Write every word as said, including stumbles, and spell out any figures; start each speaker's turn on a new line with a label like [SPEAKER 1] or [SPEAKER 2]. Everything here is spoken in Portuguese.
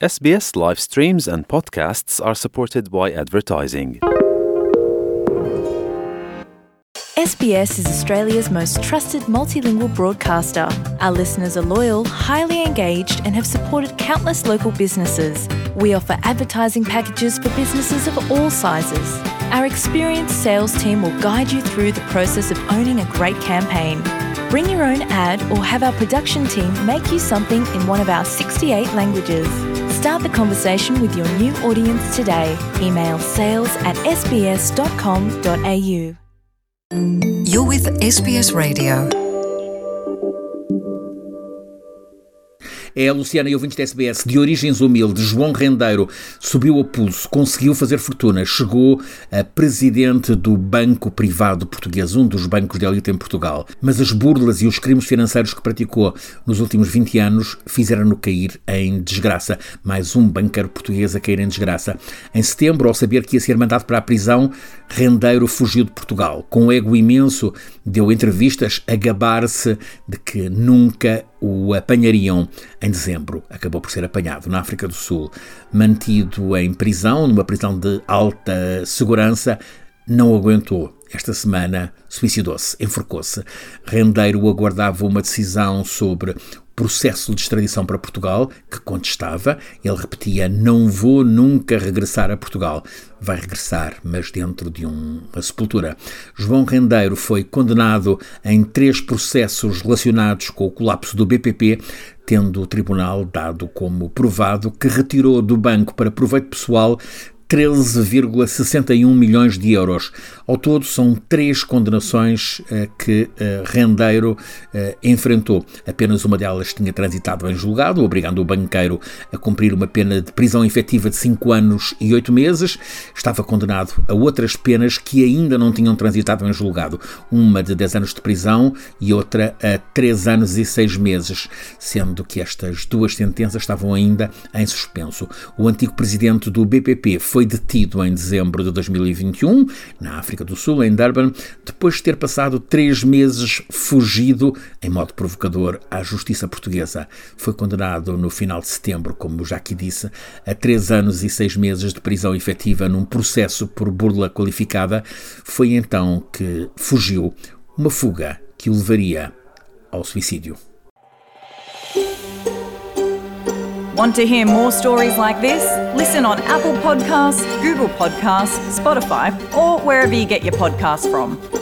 [SPEAKER 1] S B S live streams and podcasts are supported by advertising.
[SPEAKER 2] S B S is Australia's most trusted multilingual broadcaster. Our listeners are loyal, highly engaged, and have supported countless local businesses. We offer advertising packages for businesses of all sizes. Our experienced sales team will guide you through the process of owning a great campaign. Bring your own ad or have our production team make you something in one of our sixty-eight languages. Start the conversation with your new audience today. Email sales at s b s dot com dot a u.
[SPEAKER 3] You're with S B S Radio.
[SPEAKER 4] É a Luciana e ouvintes da S B S, de origens humildes. João Rendeiro subiu a pulso, conseguiu fazer fortuna, chegou a presidente do Banco Privado Português, um dos bancos de elite em Portugal. Mas as burlas e os crimes financeiros que praticou nos últimos vinte anos fizeram-no cair em desgraça. Mais um banqueiro português a cair em desgraça. Em setembro, ao saber que ia ser mandado para a prisão, Rendeiro fugiu de Portugal. Com um ego imenso, deu entrevistas a gabar-se de que nunca o apanhariam. Em dezembro, acabou por ser apanhado na África do Sul, mantido em prisão, numa prisão de alta segurança. Não aguentou. Esta semana suicidou-se, enforcou-se. Rendeiro aguardava uma decisão sobre processo de extradição para Portugal, que contestava. Ele repetia: não vou nunca regressar a Portugal. Vai regressar, mas dentro de um, uma sepultura. João Rendeiro foi condenado em três processos relacionados com o colapso do B P P, tendo o tribunal dado como provado que retirou do banco para proveito pessoal treze vírgula sessenta e um milhões de euros. Ao todo, são três condenações uh, que uh, Rendeiro uh, enfrentou. Apenas uma delas tinha transitado em julgado, obrigando o banqueiro a cumprir uma pena de prisão efetiva de cinco anos e oito meses. Estava condenado a outras penas que ainda não tinham transitado em julgado. Uma de dez anos de prisão e outra a três anos e seis meses, sendo que estas duas sentenças estavam ainda em suspenso. O antigo presidente do B P P foi detido em dezembro de dois mil e vinte e um, na África do Sul, em Durban, depois de ter passado três meses fugido, em modo provocador, à justiça portuguesa. Foi condenado no final de setembro, como já aqui disse, a três anos e seis meses de prisão efetiva num processo por burla qualificada. Foi então que fugiu, uma fuga que o levaria ao suicídio.
[SPEAKER 5] Want to hear more stories like this? Listen on Apple Podcasts, Google Podcasts, Spotify, or wherever you get your podcasts from.